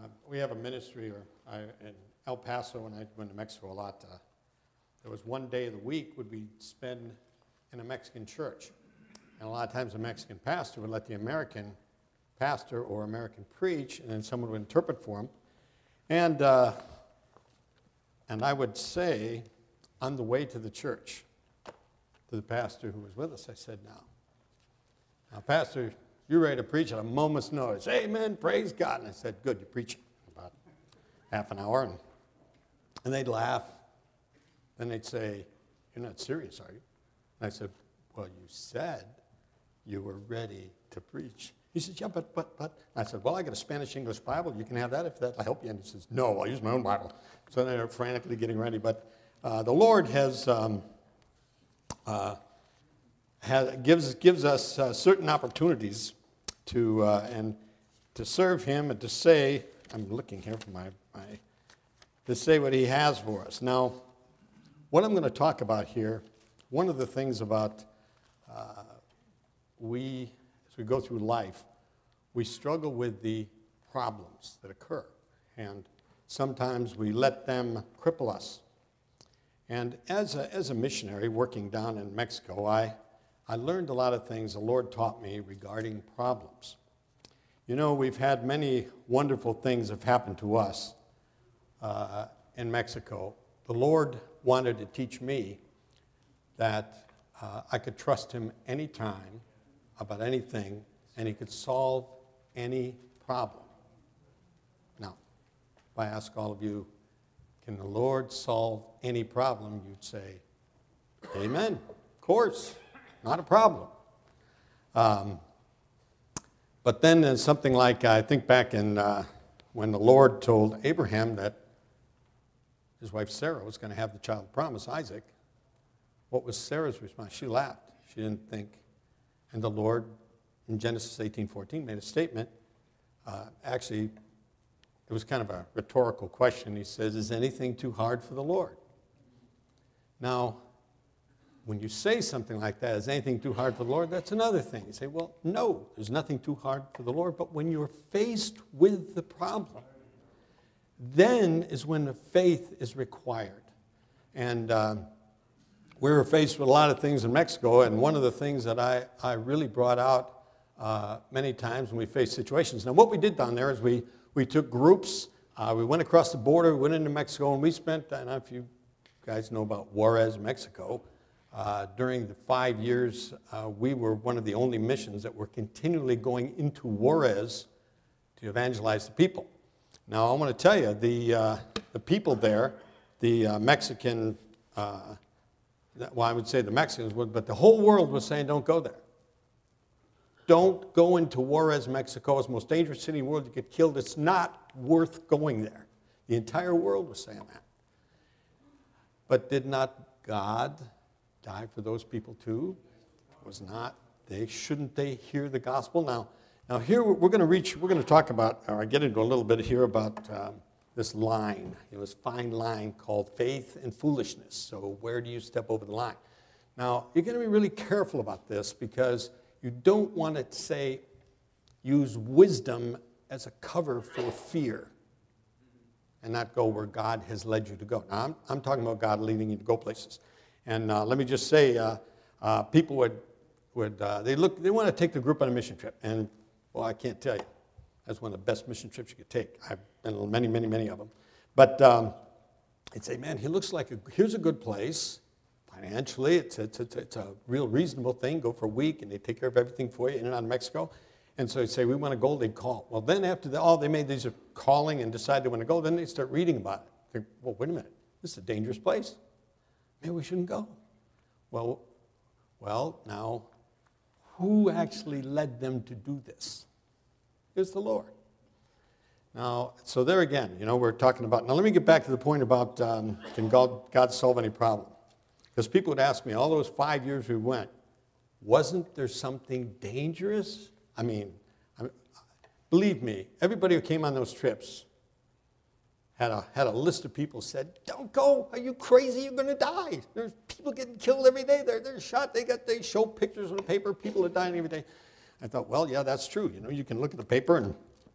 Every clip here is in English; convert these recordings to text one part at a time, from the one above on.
we have a ministry in El Paso, and I went to Mexico a lot. There was one day of the week would we spend in a Mexican church. And a lot of times a Mexican pastor would let the American pastor or American preach, and then someone would interpret for him. And I would say, on the way to the church, to the pastor who was with us, I said, now, Pastor, you're ready to preach at a moment's notice. Amen, praise God. And I said, good, you're preaching. About half an hour. And they'd laugh. Then they'd say, you're not serious, are you? And I said, well, you said you were ready to preach. He said, yeah, but. And I said, well, I got a Spanish-English Bible. You can have that if that'll help you. And he says, no, I'll use my own Bible. So they're frantically getting ready. But the Lord has gives us certain opportunities to serve Him and to say, I'm looking here for to say what He has for us. Now, what I'm going to talk about here, one of the things about as we go through life, we struggle with the problems that occur, and sometimes we let them cripple us. And as a missionary working down in Mexico, I learned a lot of things the Lord taught me regarding problems. You know, we've had many wonderful things have happened to us in Mexico. The Lord wanted to teach me that I could trust Him anytime about anything, and He could solve any problem. Now, if I ask all of you, can the Lord solve any problem? You'd say, amen, of course. Not a problem. But then there's something like, I think back in when the Lord told Abraham that his wife Sarah was going to have the child of promise, Isaac, what was Sarah's response? She laughed. She didn't think. And the Lord, in Genesis 18:14, made a statement. Actually, it was kind of a rhetorical question. He says, is anything too hard for the Lord? Now, when you say something like that, is anything too hard for the Lord? That's another thing. You say, well, no, there's nothing too hard for the Lord. But when you're faced with the problem, then is when the faith is required. And we were faced with a lot of things in Mexico, and one of the things that I really brought out many times when we faced situations. Now, what we did down there is we took groups. We went across the border, we went into Mexico, and we spent, I don't know if you guys know about Juarez, Mexico. During the 5 years, we were one of the only missions that were continually going into Juarez to evangelize the people. Now, I want to tell you, the people there, the Mexican, well, I would say the Mexicans would, but the whole world was saying, don't go there. Don't go into Juarez, Mexico. It's the most dangerous city in the world. You get killed. It's not worth going there. The entire world was saying that. But did not God die for those people too? Was not shouldn't they hear the gospel? Now here we're going to talk about, or I get into a little bit here about this line, this fine line called faith and foolishness. So where do you step over the line? Now you're going to be really careful about this because you don't want to use wisdom as a cover for fear and not go where God has led you to go. Now I'm talking about God leading you to go places. And let me just say, people they want to take the group on a mission trip. And, well, I can't tell you. That's one of the best mission trips you could take. I've been on many, many, many of them. But they'd say, man, he looks like here's a good place. Financially, it's a real reasonable thing. Go for a week, and they take care of everything for you in and out of Mexico. And so they'd say, we want to go. They'd call. Well, then after they made these calling and decide they want to go, then they start reading about it. They think, well, wait a minute. This is a dangerous place. Maybe we shouldn't go. Well, now, who actually led them to do this? It's the Lord. Now, so there again, we're talking about, now let me get back to the point about can God solve any problem? Because people would ask me, all those 5 years we went, wasn't there something dangerous? I mean, believe me, everybody who came on those trips had a list of people said, don't go, are you crazy, you're going to die. There's people getting killed every day, they're shot, they show pictures in the paper, people are dying every day. I thought, well, yeah, that's true. You can look at the paper and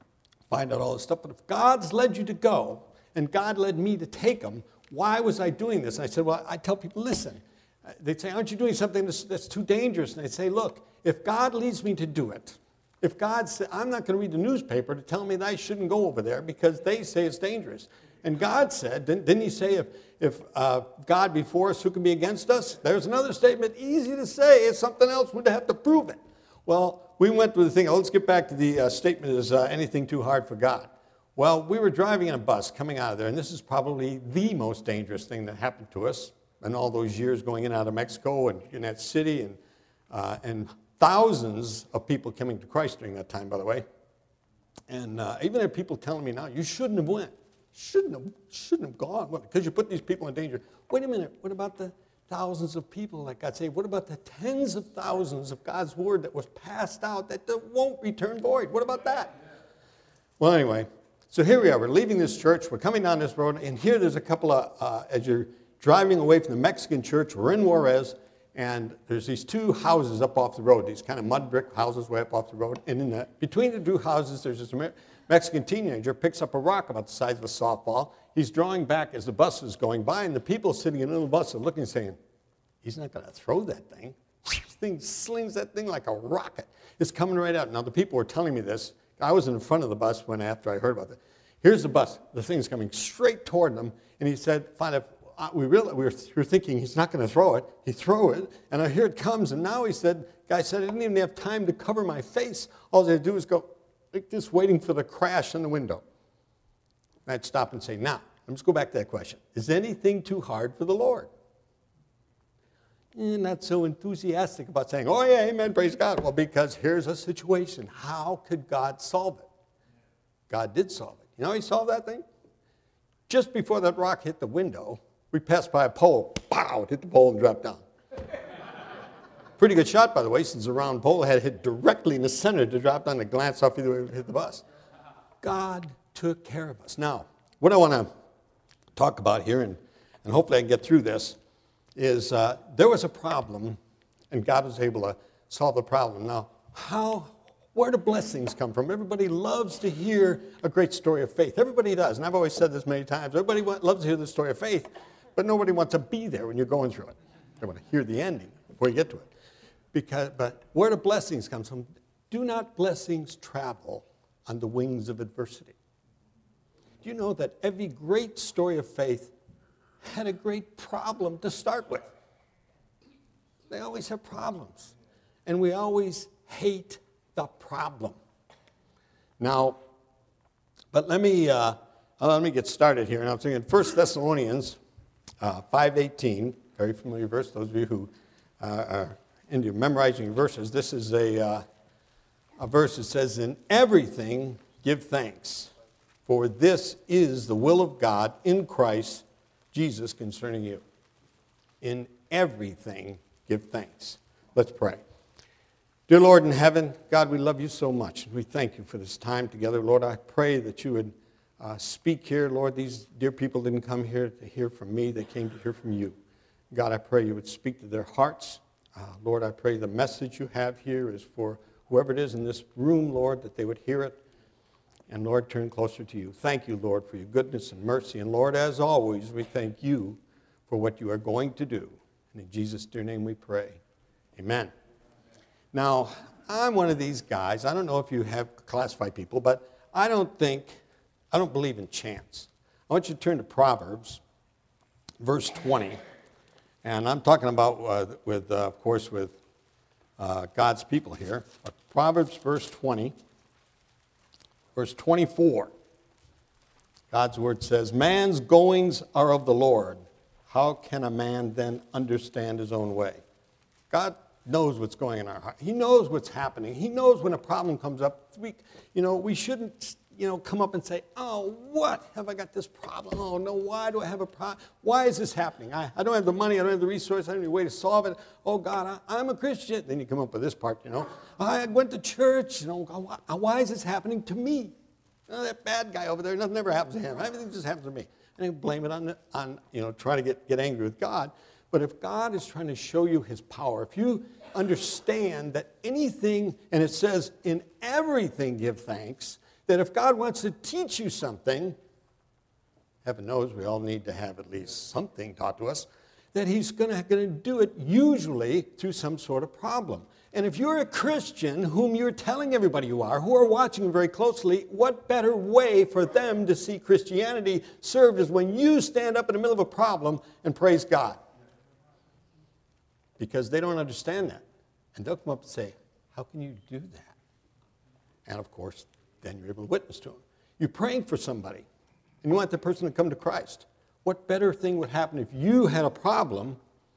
find out all this stuff. But if God's led you to go, and God led me to take them, why was I doing this? And I said, well, I tell people, listen. They'd say, aren't you doing something that's too dangerous? And I'd say, look, if God leads me to do it, if God said, I'm not going to read the newspaper to tell me that I shouldn't go over there because they say it's dangerous. And God said, didn't he say, if God be for us, who can be against us? There's another statement, easy to say. It's something else, we'd have to prove it. Well, we went with the thing, let's get back to the statement, is anything too hard for God? Well, we were driving in a bus coming out of there, and this is probably the most dangerous thing that happened to us in all those years going in and out of Mexico and in that city, and thousands of people coming to Christ during that time, by the way. And even there are people telling me now, you shouldn't have went. Shouldn't have gone. What, because you put these people in danger. Wait a minute, what about the thousands of people that God saved? What about the tens of thousands of God's word that was passed out that won't return void? What about that? Well, anyway, so here we are. We're leaving this church. We're coming down this road, and here there's a couple of, as you're driving away from the Mexican church, we're in Juarez, and there's these two houses up off the road, these kind of mud brick houses way up off the road. And between the two houses, there's this Mexican teenager picks up a rock about the size of a softball. He's drawing back as the bus is going by, and the people sitting in the bus are looking and saying, he's not going to throw that thing. This thing slings that thing like a rocket. It's coming right out. Now, the people were telling me this. I was in front of the bus after I heard about it. Here's the bus. The thing's coming straight toward them, and he said, we were thinking he's not going to throw it. He threw it, and here it comes. And now he said, guy said, I didn't even have time to cover my face. All they do is go like this, waiting for the crash in the window. And I'd stop and say, now, let's go back to that question. Is anything too hard for the Lord? Not so enthusiastic about saying, oh yeah, amen, praise God. Well, because here's a situation. How could God solve it? God did solve it. You know how he solved that thing? Just before that rock hit the window, we passed by a pole. Pow! It hit the pole and dropped down. Pretty good shot, by the way, since the round pole had hit directly in the center to drop down and glance off either way it hit the bus. God took care of us. Now, what I want to talk about here, and hopefully I can get through this, is there was a problem, and God was able to solve the problem. Now, where do blessings come from? Everybody loves to hear a great story of faith. Everybody does, and I've always said this many times. Everybody loves to hear the story of faith, but nobody wants to be there when you're going through it. They want to hear the ending before you get to it. But where do blessings come from? Do not blessings travel on the wings of adversity? Do you know that every great story of faith had a great problem to start with? They always have problems. And we always hate the problem. Now, but let me get started here. And I'm thinking 1 Thessalonians 5:18, very familiar verse. Those of you who are into memorizing verses, this is a verse that says, in everything give thanks, for this is the will of God in Christ Jesus concerning you. In everything give thanks. Let's pray. Dear Lord in heaven, God, we love you so much. We thank you for this time together. Lord, I pray that you would speak here. Lord, these dear people didn't come here to hear from me. They came to hear from you. God, I pray you would speak to their hearts. Lord, I pray the message you have here is for whoever it is in this room, Lord, that they would hear it. And Lord, turn closer to you. Thank you, Lord, for your goodness and mercy. And Lord, as always, we thank you for what you are going to do. And in Jesus' dear name we pray. Amen. Now, I'm one of these guys. I don't know if you have classified people, but I don't believe in chance. I want you to turn to Proverbs, verse 20. And I'm talking about, of course, with God's people here. Proverbs, verse 20. Verse 24, God's word says, man's goings are of the Lord. How can a man then understand his own way? God knows what's going in our heart. He knows what's happening. He knows when a problem comes up. We shouldn't, come up and say, oh, what have I got this problem? Oh, no, why do I have a problem? Why is this happening? I don't have the money. I don't have the resources. I don't have any way to solve it. Oh, God, I'm a Christian. Then you come up with this part, I went to church. Why is this happening to me? That bad guy over there, nothing ever happens to him. Everything just happens to me. And you blame it on trying to get angry with God. But if God is trying to show you his power, if you understand that anything, and it says in everything give thanks, that if God wants to teach you something, heaven knows we all need to have at least something taught to us, that he's going to do it usually through some sort of problem. And if you're a Christian whom you're telling everybody you are, who are watching very closely, what better way for them to see Christianity served is when you stand up in the middle of a problem and praise God. Because they don't understand that. And they'll come up and say, how can you do that? And of course, then you're able to witness to them. You're praying for somebody, and you want the person to come to Christ. What better thing would happen if you had a problem,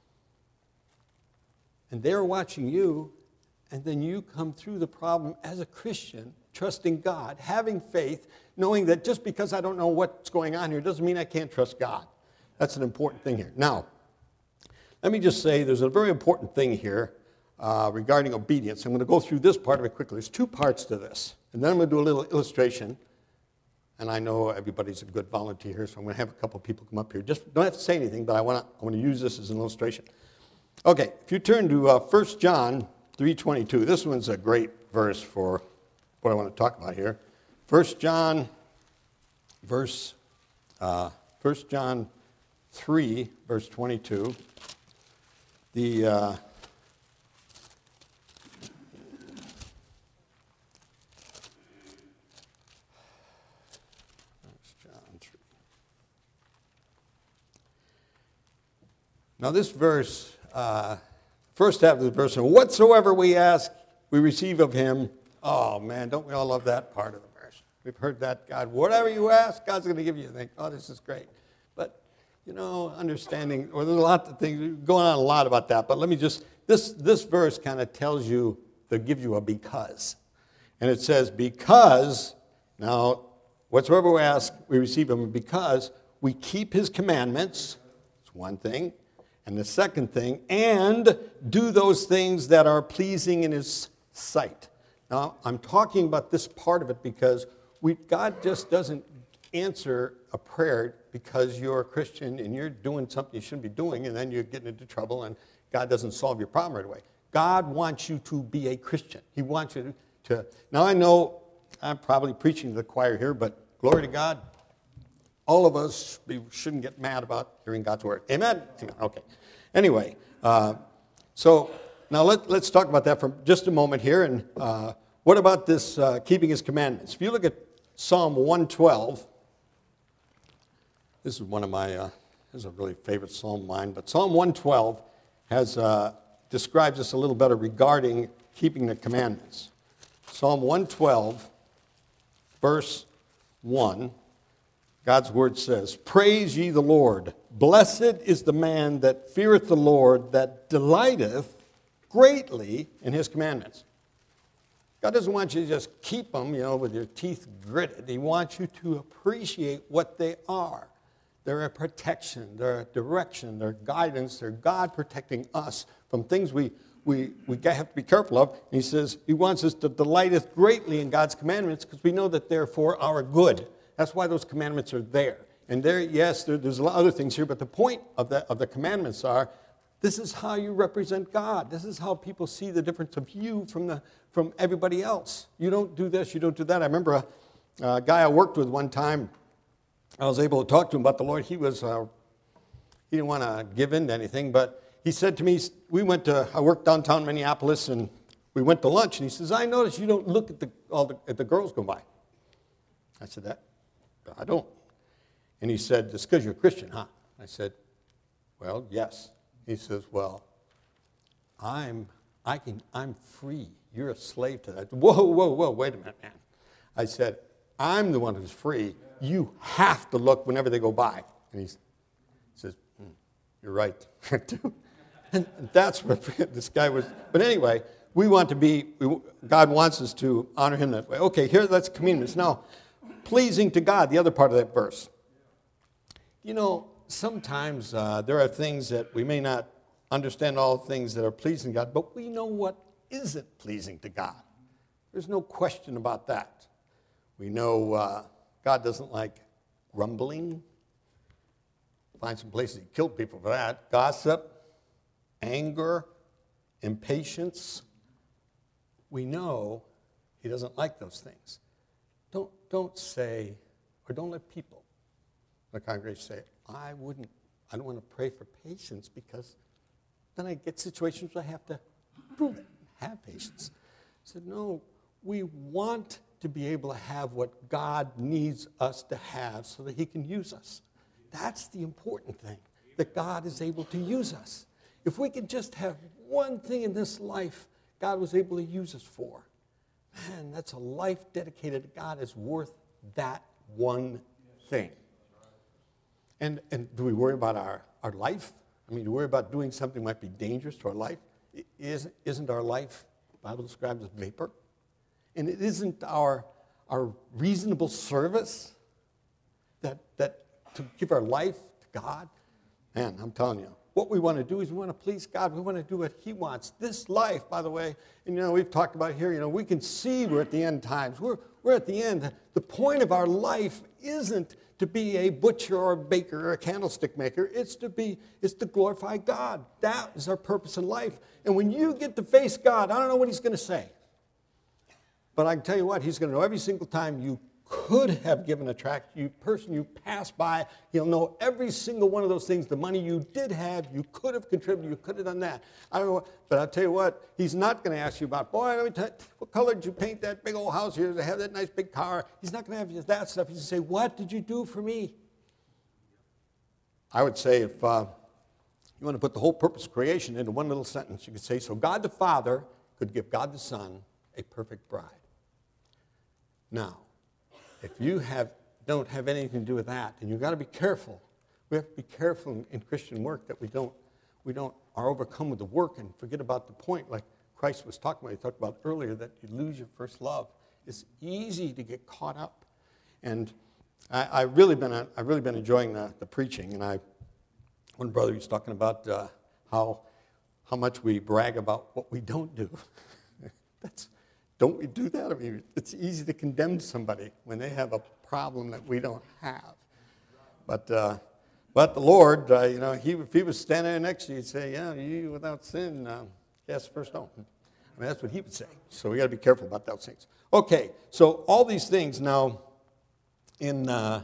and they're watching you, and then you come through the problem as a Christian, trusting God, having faith, knowing that just because I don't know what's going on here doesn't mean I can't trust God. That's an important thing here. Now, let me just say there's a very important thing here regarding obedience. I'm going to go through this part of it quickly. There's two parts to this. And then I'm going to do a little illustration. And I know everybody's a good volunteer here, so I'm going to have a couple people come up here. Just don't have to say anything, but I want to use this as an illustration. Okay, if you turn to 1 John 3:22, this one's a great verse for what I want to talk about here. 1 John 3, verse 22. Now this verse, first half of the verse, whatsoever we ask, we receive of him. Oh man, don't we all love that part of the verse? We've heard that, God, whatever you ask, God's going to give you. You think, oh, this is great. But, you know, understanding, or there's a lot of things going on a lot about that. But let me just, this verse kind of tells you, that gives you a because. And it says, because, now, whatsoever we ask, we receive of him, because we keep his commandments. It's one thing. And the second thing, and do those things that are pleasing in his sight. Now, I'm talking about this part of it because God just doesn't answer a prayer because you're a Christian and you're doing something you shouldn't be doing, and then you're getting into trouble and God doesn't solve your problem right away. God wants you to be a Christian. He wants you to. Now, I know I'm probably preaching to the choir here, but glory to God. All of us, we shouldn't get mad about hearing God's word. Amen? Amen. Okay. Anyway, so now let's talk about that for just a moment here. And what about this keeping his commandments? If you look at Psalm 112, this is one of my, this is a really favorite psalm of mine, but Psalm 112 describes this a little better regarding keeping the commandments. Psalm 112, verse 1. God's word says, praise ye the Lord. Blessed is the man that feareth the Lord, that delighteth greatly in his commandments. God doesn't want you to just keep them, with your teeth gritted. He wants you to appreciate what they are. They're a protection, they're a direction, they're guidance, they're God protecting us from things we have to be careful of. And he says he wants us to delighteth greatly in God's commandments because we know that they're for our good. That's why those commandments are there. And there's a lot of other things here, but the point of the commandments are, this is how you represent God. This is how people see the difference of you from everybody else. You don't do this, you don't do that. I remember a guy I worked with one time. I was able to talk to him about the Lord. He didn't want to give in to anything, but he said to me, I worked downtown Minneapolis, and we went to lunch, and he says, I noticed you don't look at the girls go by. I said, I don't. And he said, it's because you're a Christian, huh? I said, well, yes. He says, well, I'm free. You're a slave to that. Whoa, wait a minute, man. I said, I'm the one who's free. You have to look whenever they go by. And he says, you're right. And that's what this guy was. But anyway, God wants us to honor him that way. Okay, that's commandments. Now, pleasing to God, the other part of that verse. Sometimes there are things that we may not understand all things that are pleasing to God, but we know what isn't pleasing to God. There's no question about that. We know God doesn't like grumbling. Find some places he killed people for that. Gossip, anger, impatience. We know he doesn't like those things. don't say, or don't let people in the congregation say, I don't want to pray for patience because then I get situations where I have to prove it, have patience. I said, no, we want to be able to have what God needs us to have so that he can use us. That's the important thing, that God is able to use us. If we could just have one thing in this life God was able to use us for, man, that's a life dedicated to God is worth that one thing. And do we worry about our life? I mean, do we worry about doing something that might be dangerous to our life? Isn't our life, the Bible describes as vapor? And it isn't our reasonable service that to give our life to God? Man, I'm telling you, what we want to do is we want to please God. We want to do what he wants. This life, by the way, and we've talked about here, we can see we're at the end times. We're at the end. The point of our life isn't to be a butcher or a baker or a candlestick maker. It's to glorify God. That is our purpose in life. And when you get to face God, I don't know what he's going to say. But I can tell you what, he's going to know every single time you could have given a tract, person you passed by, he'll know every single one of those things. The money you did have, you could have contributed, you could have done that. I don't know, but I'll tell you what, he's not going to ask you about, boy, let me tell you, what color did you paint that big old house here to have that nice big car? He's not going to have you that stuff. He's going to say, what did you do for me? I would say if you want to put the whole purpose of creation into one little sentence, you could say, so God the Father could give God the Son a perfect bride. Now, if you don't have anything to do with that, and you've got to be careful. We have to be careful in Christian work that we don't are overcome with the work and forget about the point, like Christ was talking about. He talked about earlier that you lose your first love. It's easy to get caught up, and I've really been enjoying the preaching. And one brother was talking about how much we brag about what we don't do. Don't we do that? I mean, it's easy to condemn somebody when they have a problem that we don't have. But the Lord, if he was standing there next to you, he'd say, yeah, you without sin, cast the first stone. I mean, that's what he would say. So we got to be careful about those things. Okay, so all these things now, God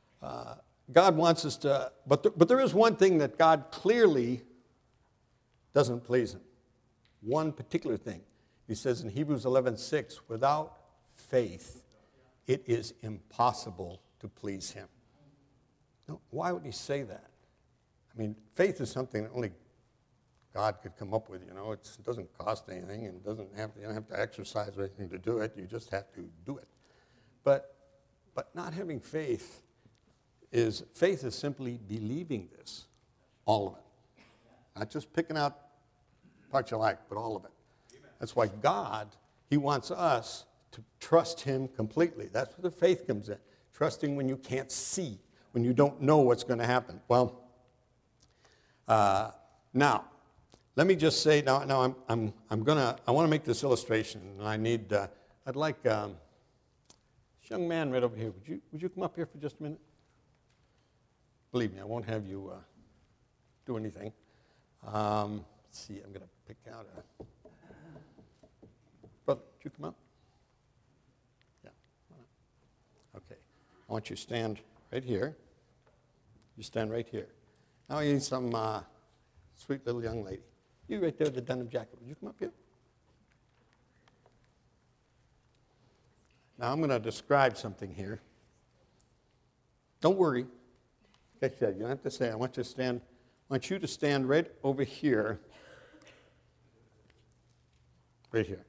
wants us to, but there is one thing that God clearly doesn't please him. One particular thing. He says in Hebrews 11:6, without faith, it is impossible to please him. Now, why would he say that? I mean, faith is something that only God could come up with. It doesn't cost anything, and you don't have to exercise or anything to do it. You just have to do it. But not having faith is simply believing this, all of it. Not just picking out parts you like, but all of it. That's why God, he wants us to trust him completely. That's where the faith comes in. Trusting when you can't see, when you don't know what's going to happen. Well, now, let me just say, I want to make this illustration, and I'd like this young man right over here. Would you come up here for just a minute? Believe me, I won't have you do anything. Let's see, I'm going to pick out a... Brother, would you come up? Yeah. Okay. I want you to stand right here. You stand right here. Now I need some sweet little young lady. You right there with the denim jacket. Would you come up here? Now I'm going to describe something here. Don't worry. Like I said, you don't have to say. I want you to stand right over here. Right here.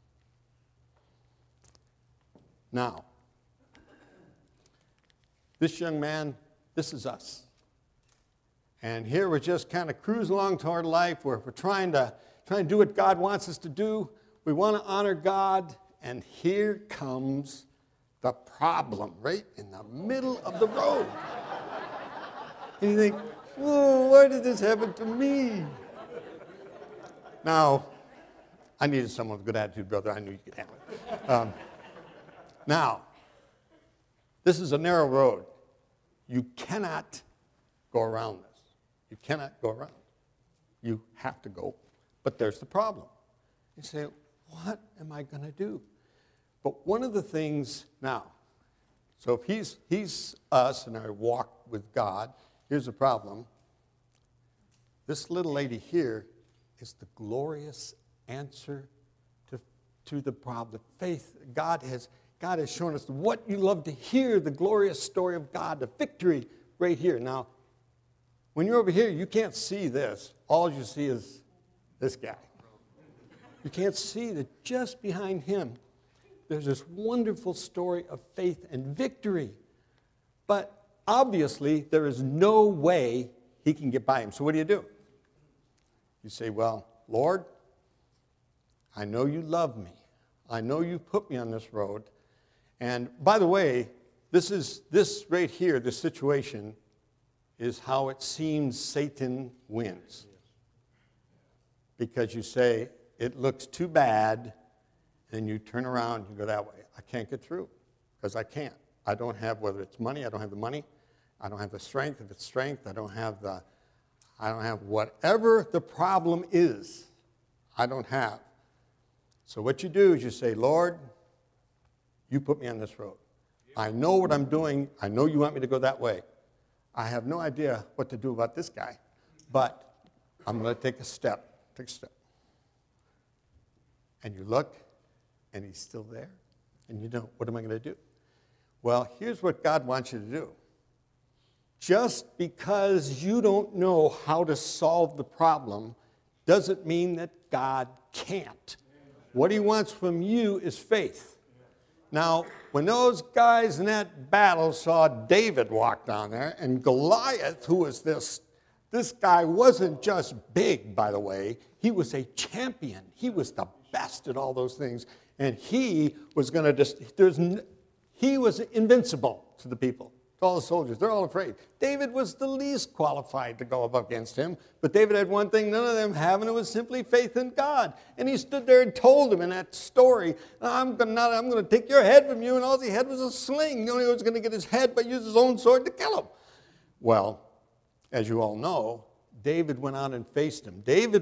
Now, this young man, this is us. And here we're just kind of cruising along toward life. We're trying to do what God wants us to do. We want to honor God. And here comes the problem right in the middle of the road. And you think, whoa, why did this happen to me? Now, I needed someone with a good attitude, brother. I knew you could handle it. Now, this is a narrow road. You cannot go around this. You cannot go around. You have to go. But there's the problem. You say, what am I going to do? But one of the things, now, So if he's us and I walk with God, here's the problem. This little lady here is the glorious answer to the problem. The faith God has shown us what you love to hear, the glorious story of God, the victory right here. Now, when you're over here, you can't see this. All you see is this guy. You can't see that just behind him, there's this wonderful story of faith and victory. But obviously, there is no way he can get by him. So what do? You say, well, Lord, I know you love me. I know you put me on this road. And by the way, this right here, this situation, is how it seems Satan wins. Because you say, it looks too bad, and you turn around and you go that way. I can't get through, because I can't. I don't have, whether it's money, I don't have the money. I don't have the strength. If it's strength, I don't have whatever the problem is, I don't have. So what you do is you say, Lord, you put me on this road. I know what I'm doing. I know you want me to go that way. I have no idea what to do about this guy, but I'm going to take a step. Take a step. And you look, and he's still there. And you know, what am I going to do? Well, here's what God wants you to do. Just because you don't know how to solve the problem doesn't mean that God can't. What he wants from you is faith. Now, when those guys in that battle saw David walk down there, and Goliath, who was this guy wasn't just big, by the way. He was a champion. He was the best at all those things. And he was going to he was invincible to the people, to all the soldiers. They're all afraid. David was the least qualified to go up against him. But David had one thing none of them have, and it was simply faith in God. And he stood there and told him in that story, I'm going to take your head from you, and all he had was a sling. The only one was going to get his head, but use his own sword to kill him. Well, as you all know, David went out and faced him. David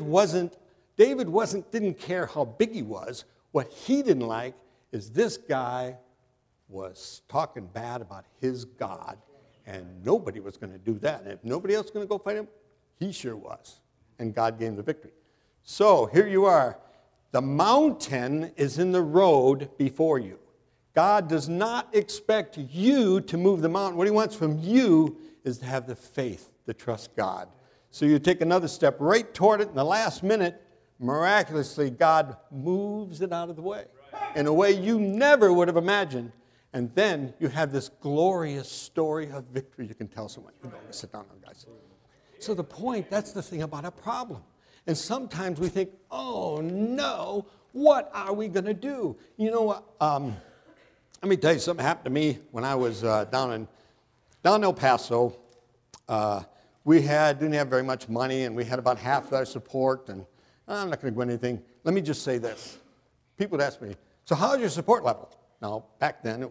didn't care how big he was. What he didn't like is this guy was talking bad about his God, and nobody was going to do that. And if nobody else was going to go fight him, he sure was. And God gave him the victory. So here you are. The mountain is in the road before you. God does not expect you to move the mountain. What he wants from you is to have the faith to trust God. So you take another step right toward it. In the last minute, miraculously, God moves it out of the way in a way you never would have imagined. And then you have this glorious story of victory you can tell someone. Sit down now, guys. So the point, that's the thing about a problem. And sometimes we think, oh, no, what are we going to do? You know what? Let me tell you, something happened to me when I was down in El Paso. We didn't have very much money, and we had about half our support, and I'm not going to go into anything. Let me just say this. People would ask me, so how's your support level? Now, back then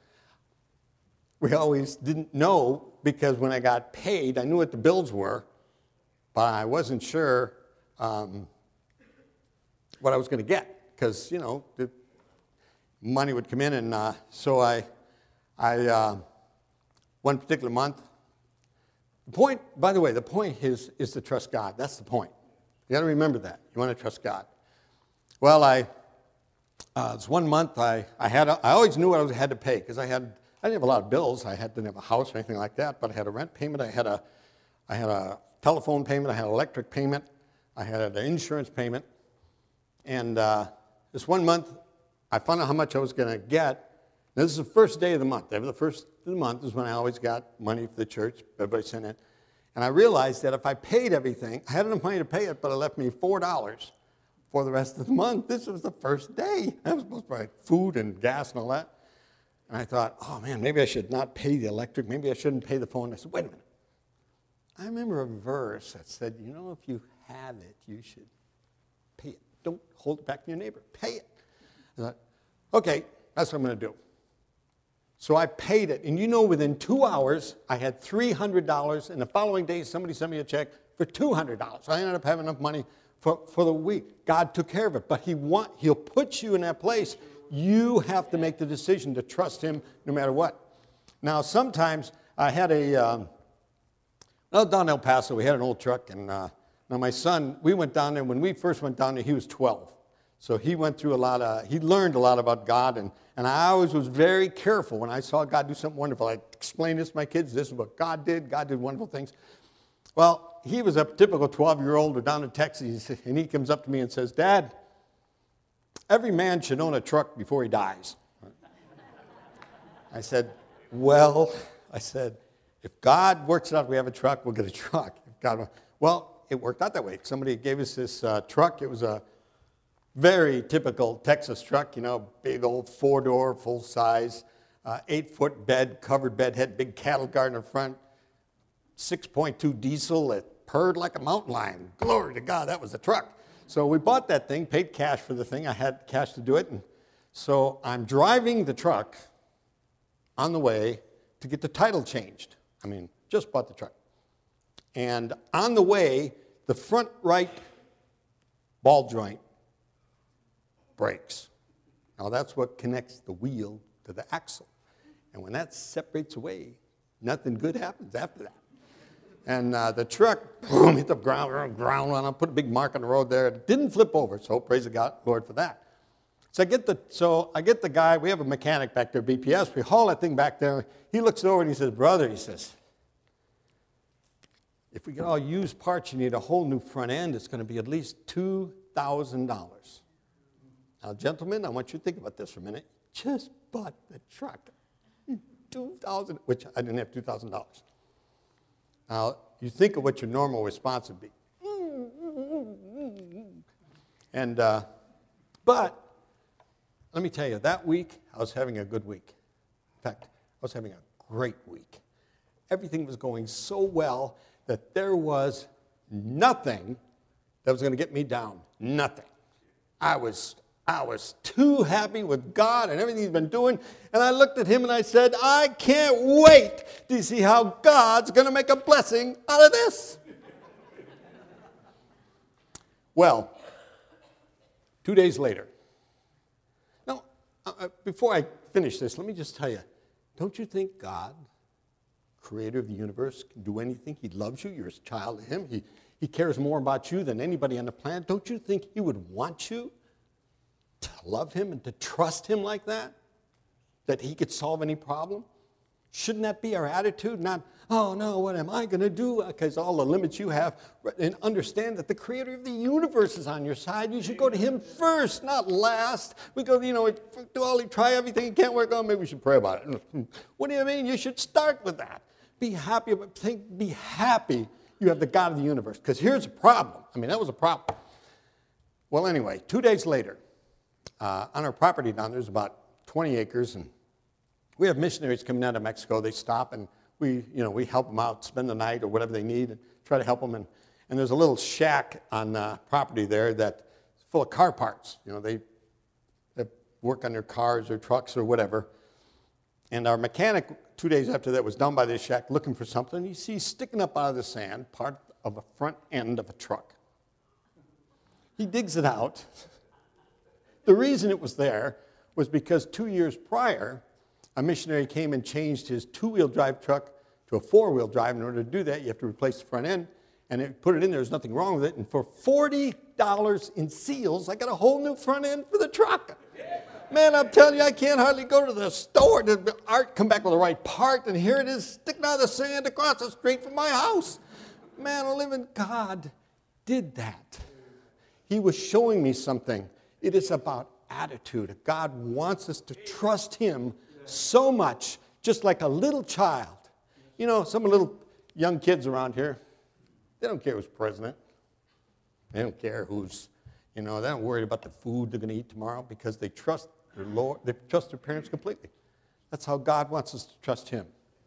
we always didn't know, because when I got paid, I knew what the bills were, but I wasn't sure what I was going to get, because, the money would come in, and so I one particular month, the point is to trust God. That's the point. You got to remember that. You want to trust God. Well, this one month I always knew what I had to pay, because I didn't have a lot of bills. Didn't have a house or anything like that, but I had a rent payment. I had a telephone payment. I had an electric payment. I had an insurance payment. And this one month, I found out how much I was going to get. Now, this is the first day of the month. The first of the month is when I always got money for the church. Everybody sent it. And I realized that if I paid everything, I had enough money to pay it, but it left me $4 for the rest of the month. This was the first day. I was supposed to buy food and gas and all that. And I thought, oh, man, maybe I should not pay the electric. Maybe I shouldn't pay the phone. I said, wait a minute. I remember a verse that said, if you have it, you should pay it. Don't hold it back to your neighbor. Pay it. I thought, okay, that's what I'm going to do. So I paid it. And within 2 hours, I had $300. And the following day, somebody sent me a check for $200. So I ended up having enough money for the week. God took care of it. But He'll put you in that place. You have to make the decision to trust Him no matter what. Now, sometimes I had down in El Paso, we had an old truck, and now my son, we went down there, when we first went down there, he was 12. So he went through he learned a lot about God, and I always was very careful when I saw God do something wonderful. I explained this to my kids, this is what God did wonderful things. Well, he was a typical 12-year-old down in Texas, and he comes up to me and says, Dad, every man should own a truck before he dies. I said, if God works it out, we have a truck, we'll get a truck. Well, it worked out that way. Somebody gave us this truck. It was a very typical Texas truck, big old 4-door, full size, 8-foot bed, covered bed, had big cattle guard in the front, 6.2 diesel. It purred like a mountain lion. Glory to God, that was the truck. So we bought that thing, paid cash for the thing. I had cash to do it. And so I'm driving the truck on the way to get the title changed. Just bought the truck. And on the way, the front right ball joint breaks. Now that's what connects the wheel to the axle. And when that separates away, nothing good happens after that. And the truck, boom, hit the ground, and I put a big mark on the road there. It didn't flip over, so praise the God, Lord for that. So I get the guy, we have a mechanic back there, BPS, we haul that thing back there. He looks over and he says, brother, he says, if we get all used parts, you need a whole new front end. It's going to be at least $2,000. Now, gentlemen, I want you to think about this for a minute. Just bought the truck. $2,000, which I didn't have $2,000. Now, you think of what your normal response would be. And, but, let me tell you, that week, I was having a good week. In fact, I was having a great week. Everything was going so well that there was nothing that was going to get me down. Nothing. I was too happy with God and everything he's been doing. And I looked at him and I said, I can't wait to see how God's going to make a blessing out of this. Well, 2 days later. Now, before I finish this, let me just tell you, don't you think God, creator of the universe, can do anything? He loves you. You're a child of him. He cares more about you than anybody on the planet. Don't you think he would want you to love him and to trust him like that? That he could solve any problem? Shouldn't that be our attitude? Not, oh no, what am I going to do? Because all the limits you have. And understand that the creator of the universe is on your side. You should go to him first, not last. We go, try everything, it can't work. Oh, maybe we should pray about it. What do you mean? You should start with that. Be happy you have the God of the universe. Because here's a problem. That was a problem. Well, anyway, 2 days later, on our property down there's about 20 acres, and we have missionaries coming out of Mexico. They stop, and we help them out, spend the night or whatever they need, and try to help them. And there's a little shack on property there that's full of car parts. They work on their cars or trucks or whatever. And our mechanic, 2 days after that, was down by this shack looking for something. He sees sticking up out of the sand part of a front end of a truck. He digs it out. The reason it was there was because 2 years prior, a missionary came and changed his 2-wheel drive truck to a 4-wheel drive. In order to do that, you have to replace the front end. And it put it in there. There's nothing wrong with it. And for $40 in seals, I got a whole new front end for the truck. Man, I'm telling you, I can't hardly go to the store to come back with the right part. And here it is sticking out of the sand across the street from my house. Man, a living God did that. He was showing me something. It is about attitude. God wants us to trust him so much, just like a little child. Some little young kids around here, they don't care who's president. They don't care who's, they're not worried about the food they're going to eat tomorrow because they trust their Lord, they trust their parents completely. That's how God wants us to trust him,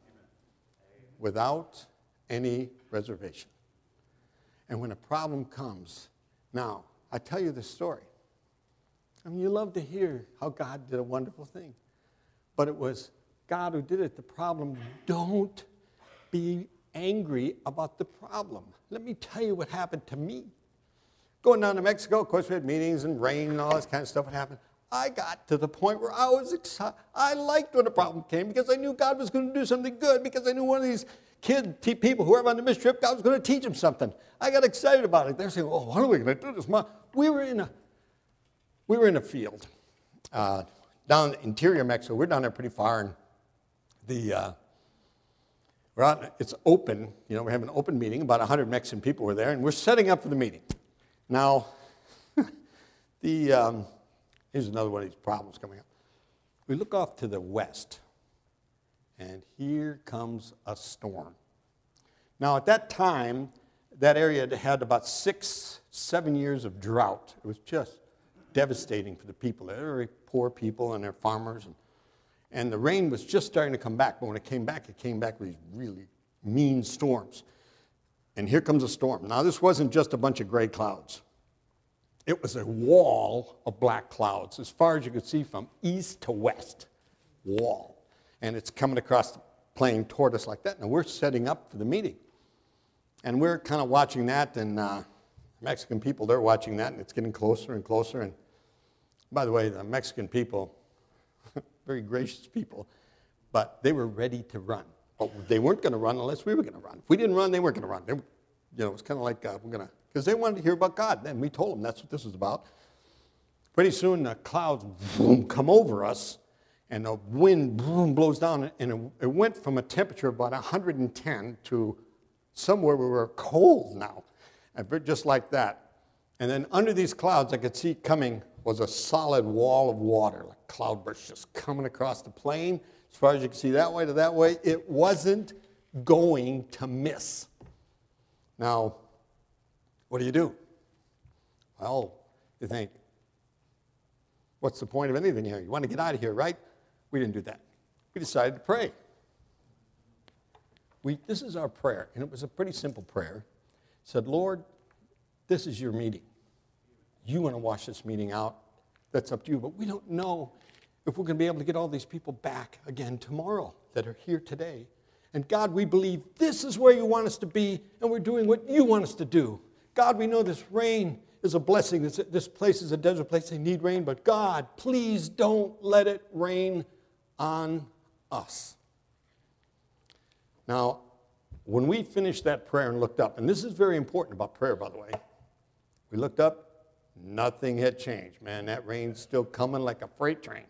without any reservation. And when a problem comes, now, I tell you this story. You love to hear how God did a wonderful thing. But it was God who did it. The problem, don't be angry about the problem. Let me tell you what happened to me. Going down to Mexico, of course, we had meetings and rain and all this kind of stuff would happen. I got to the point where I was excited. I liked when the problem came because I knew God was going to do something good, because I knew one of these people, whoever on the mission trip, God was going to teach them something. I got excited about it. They're saying, "Oh, what are we going to do this month?" We were in a field down in interior Mexico. We're down there pretty far, and it's open. You know, we're having an open meeting. About 100 Mexican people were there, and we're setting up for the meeting. Now, here's another one of these problems coming up. We look off to the west, and here comes a storm. Now, at that time, that area had had about 6-7 years of drought. It was just devastating for the people. They were very poor people, and they're farmers. And the rain was just starting to come back. But when it came back with these really mean storms. And here comes a storm. Now, this wasn't just a bunch of gray clouds. It was a wall of black clouds, as far as you could see from east to west. Wall. And it's coming across the plain toward us like that. And we're setting up for the meeting. And we're kind of watching that, and Mexican people, they're watching that, and it's getting closer and closer. And by the way, the Mexican people, very gracious people, but they were ready to run. But they weren't going to run unless we were going to run. If we didn't run, they weren't going to run. They, it was kind of like we're going to, because they wanted to hear about God. And we told them that's what this was about. Pretty soon the clouds come over us, and the wind blows down, and it went from a temperature of about 110 to somewhere we were cold now, and just like that. And then under these clouds, I could see coming was a solid wall of water, like cloudbursts just coming across the plain. As far as you can see that way to that way, it wasn't going to miss. Now, what do? Well, you think, what's the point of anything here? You want to get out of here, right? We didn't do that. We decided to pray. This is our prayer, and it was a pretty simple prayer. It said, Lord, this is your meeting. You want to wash this meeting out, that's up to you. But we don't know if we're going to be able to get all these people back again tomorrow that are here today. And God, we believe this is where you want us to be, and we're doing what you want us to do. God, we know this rain is a blessing. This place is a desert place. They need rain. But God, please don't let it rain on us. Now, when we finished that prayer and looked up, and this is very important about prayer, by the way, we looked up, nothing had changed. Man, that rain's still coming like a freight train.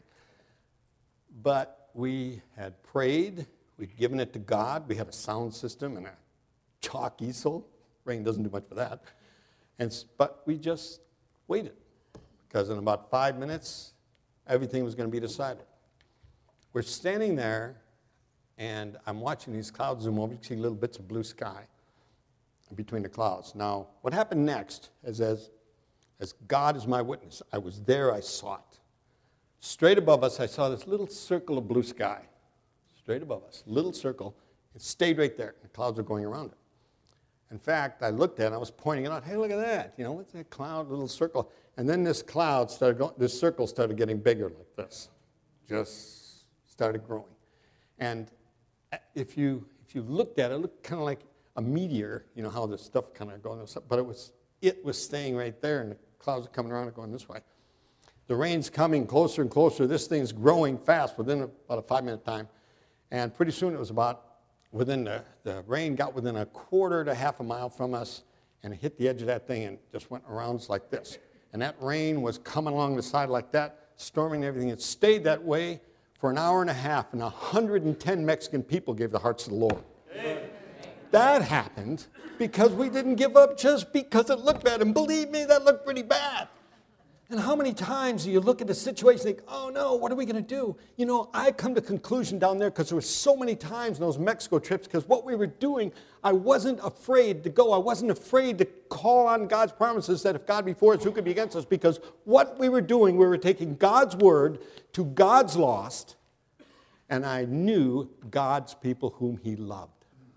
But we had prayed, we'd given it to God, we had a sound system and a chalk easel. Rain doesn't do much for that. But we just waited, because in about 5 minutes, everything was going to be decided. We're standing there, and I'm watching these clouds zoom over. You can see little bits of blue sky between the clouds. Now, what happened next is, as God is my witness, I was there, I saw it. Straight above us, I saw this little circle of blue sky. Straight above us, little circle. It stayed right there. The clouds were going around it. In fact, I looked at it, and I was pointing it out. Hey, look at that. You know, what's that cloud, little circle? And then this circle started getting bigger like this. Just started growing. And if you looked at it, it looked kind of like a meteor, you know, how this stuff kind of goes, but it was staying right there, and the clouds are coming around and going this way. The rain's coming closer and closer. This thing's growing fast within about a 5-minute time. And pretty soon it was about the rain got within a quarter to half a mile from us, and it hit the edge of that thing and just went around like this. And that rain was coming along the side like that, storming everything. It stayed that way for an hour and a half, and 110 Mexican people gave their hearts to the Lord. Amen. That happened because we didn't give up just because it looked bad. And believe me, that looked pretty bad. And how many times do you look at the situation and think, oh no, what are we going to do? You know, I come to conclusion down there because there were so many times in those Mexico trips, because what we were doing, I wasn't afraid to go. I wasn't afraid to call on God's promises that if God be for us, who could be against us? Because what we were doing, we were taking God's word to God's lost, and I knew God's people whom he loved.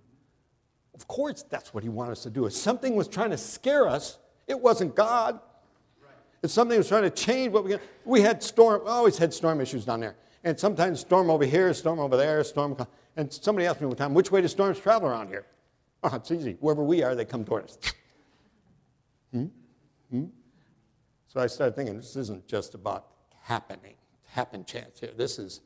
Of course, that's what he wanted us to do. If something was trying to scare us, it wasn't God. If something was trying to change what we always had storm issues down there. And sometimes storm over here, storm over there, and somebody asked me one time, which way do storms travel around here? Oh, it's easy. Wherever we are, they come toward us. So I started thinking, this isn't just about happen chance here. This is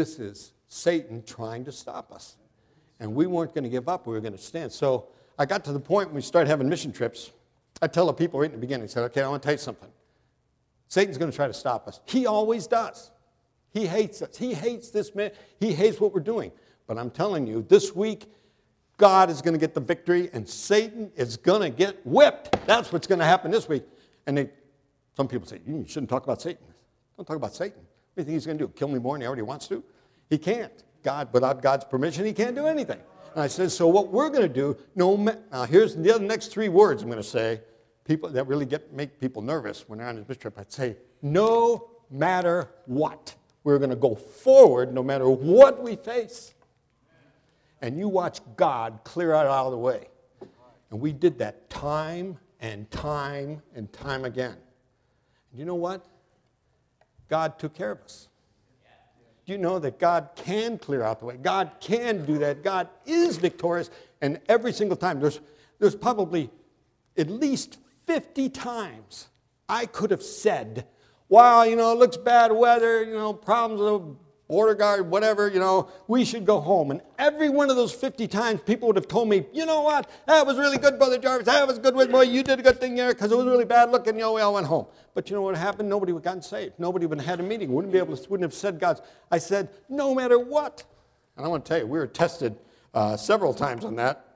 Satan trying to stop us. And we weren't going to give up. We were going to stand. So I got to the point when we started having mission trips. I tell the people right in the beginning, I said, okay, I want to tell you something. Satan's going to try to stop us. He always does. He hates us. He hates this man. He hates what we're doing. But I'm telling you, this week, God is going to get the victory, and Satan is going to get whipped. That's what's going to happen this week. And some people say, you shouldn't talk about Satan. Don't talk about Satan. What do you think he's going to do? Kill me more than he already wants to? He can't. Without God's permission, he can't do anything. And I said, so what we're going to do, now here's the other next three words I'm going to say, people that really make people nervous when they're on this mission trip. I'd say, no matter what, we're going to go forward no matter what we face. And you watch God clear it out of the way. And we did that time and time and time again. And you know what? God took care of us. Do you know that God can clear out the way? God can do that. God is victorious. And every single time, there's probably at least 50 times I could have said, wow, it looks bad weather, problems with the border guard, whatever, we should go home. And every one of those 50 times, people would have told me, you know what, that was really good, Brother Jarvis, that was good, boy, you did a good thing there, because it was really bad looking, we all went home. But you know what happened? Nobody would have gotten saved. Nobody would have had a meeting, wouldn't have said God's. I said, no matter what. And I want to tell you, we were tested several times on that.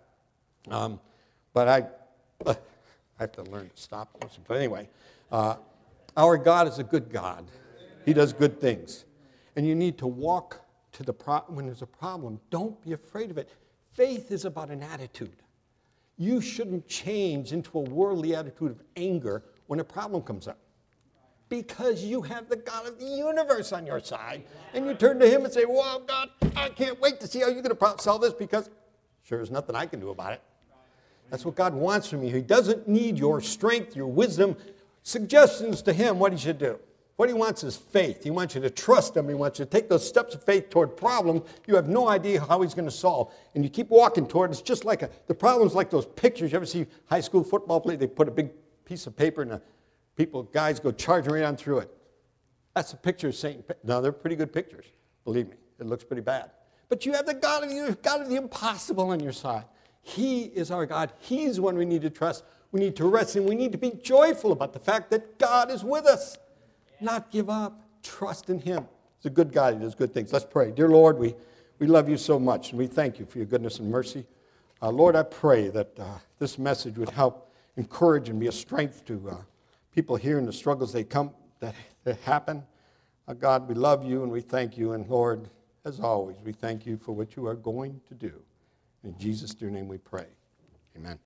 But I have to learn to stop. But anyway, our God is a good God. He does good things. And you need to walk to when there's a problem. Don't be afraid of it. Faith is about an attitude. You shouldn't change into a worldly attitude of anger when a problem comes up. Because you have the God of the universe on your side. And you turn to him and say, well, God, I can't wait to see how you're going to solve this, because sure, there's nothing I can do about it. That's what God wants from you. He doesn't need your strength, your wisdom, suggestions to him what he should do. What he wants is faith. He wants you to trust him. He wants you to take those steps of faith toward problems you have no idea how he's going to solve. And you keep walking toward it. It's just like the problem's like those pictures. You ever see high school football play? They put a big piece of paper and guys go charging right on through it. That's a picture of Satan. No, they're pretty good pictures. Believe me, it looks pretty bad. But you have the God of the impossible on your side. He is our God. He's the one we need to trust. We need to rest in. We need to be joyful about the fact that God is with us. Not give up. Trust in him. He's a good God. He does good things. Let's pray. Dear Lord, we love you so much, and we thank you for your goodness and mercy. Lord, I pray that this message would help encourage and be a strength to people here in the struggles that happen. God, we love you and we thank you. And Lord, as always, we thank you for what you are going to do. In Jesus' dear name we pray. Amen.